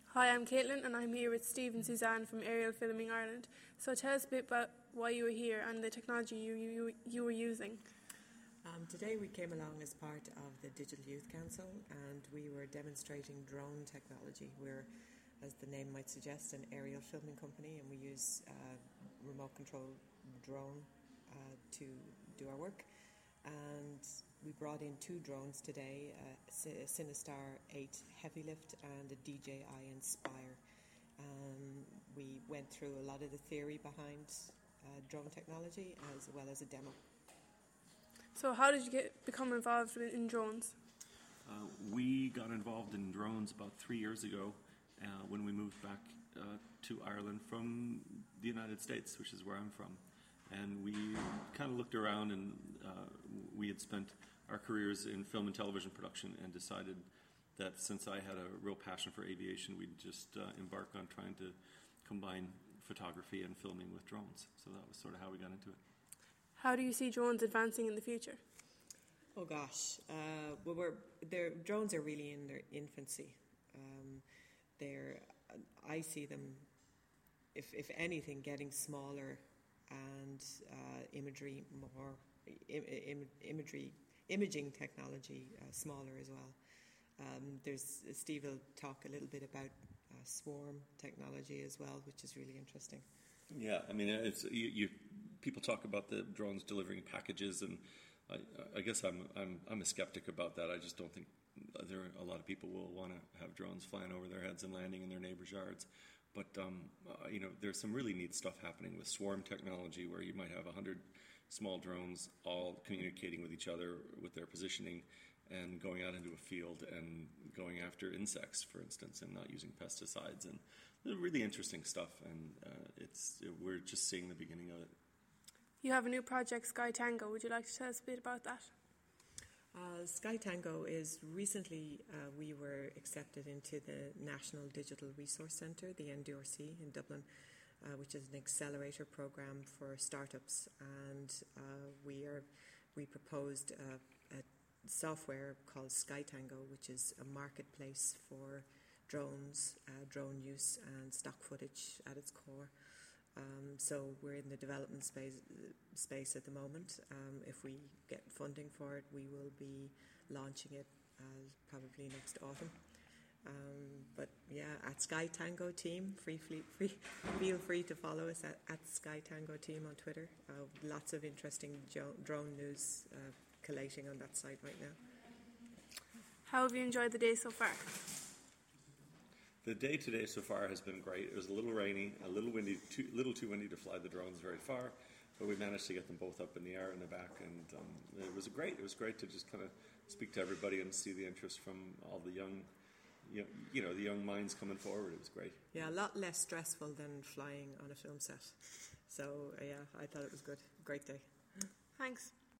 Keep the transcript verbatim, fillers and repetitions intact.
Hi, I'm Caitlin and I'm here with Steve and Suzanne from Aerial Filming Ireland. So tell us a bit about why you were here and the technology you, you, you were using. Um, today we came along as part of the Digital Youth Council and we were demonstrating drone technology. We're, as the name might suggest, an aerial filming company, and we use uh, remote control drone uh, to do our work. And we brought in two drones today, a Cinestar eight Heavy Lift and a D J I Inspire. Um, we went through a lot of the theory behind uh, drone technology as well as a demo. So how did you get become involved in, in drones? Uh, we got involved in drones about three years ago uh, when we moved back uh, to Ireland from the United States, which is where I'm from. And we kind of looked around, and uh, we had spent our careers in film and television production and decided that since I had a real passion for aviation, we'd just uh, embark on trying to combine photography and filming with drones. So that was sort of how we got into it. How do you see drones advancing in the future? Oh gosh, uh, well, we're, their drones are really in their infancy. Um, they're, I see them, if, if anything, getting smaller and uh, imagery more, Im- Im- imagery, imaging technology uh, smaller as well. Um, there's Steve will talk a little bit about uh, swarm technology as well, which is really interesting. Yeah, I mean, it's you. you people talk about the drones delivering packages, and I, I guess I'm I'm I'm a skeptic about that. I just don't think there are a lot of people will want to have drones flying over their heads and landing in their neighbors' yards. But um, uh, you know, there's some really neat stuff happening with swarm technology, where you might have a hundred small drones all communicating with each other with their positioning, and going out into a field and going after insects, for instance, and not using pesticides. And really interesting stuff, and uh, it's we're just seeing the beginning of it. You have a new project, Sky Tango. Would you like to tell us a bit about that? Uh, Sky Tango is recently uh, we were accepted into the National Digital Resource Centre, the N D R C in Dublin, uh, which is an accelerator program for startups, and uh, we are we proposed a, a software called Sky Tango, which is a marketplace for drones, uh, drone use, and stock footage at its core. Um, so we're in the development space, space at the moment. Um, if we get funding for it, we will be launching it uh, probably next autumn. Um, but yeah, at Sky Tango Team, free, free, free, feel free to follow us at, at Sky Tango Team on Twitter. Uh, lots of interesting jo- drone news uh, collating on that site right now. How have you enjoyed the day so far? The day today so far has been great. It was a little rainy, a little windy, too, little too windy to fly the drones very far, but we managed to get them both up in the air and the back, and um, it was great. It was great to just kind of speak to everybody and see the interest from all the young, you know, you know, the young minds coming forward. It was great. Yeah, a lot less stressful than flying on a film set. So uh, yeah, I thought it was good. Great day. Thanks.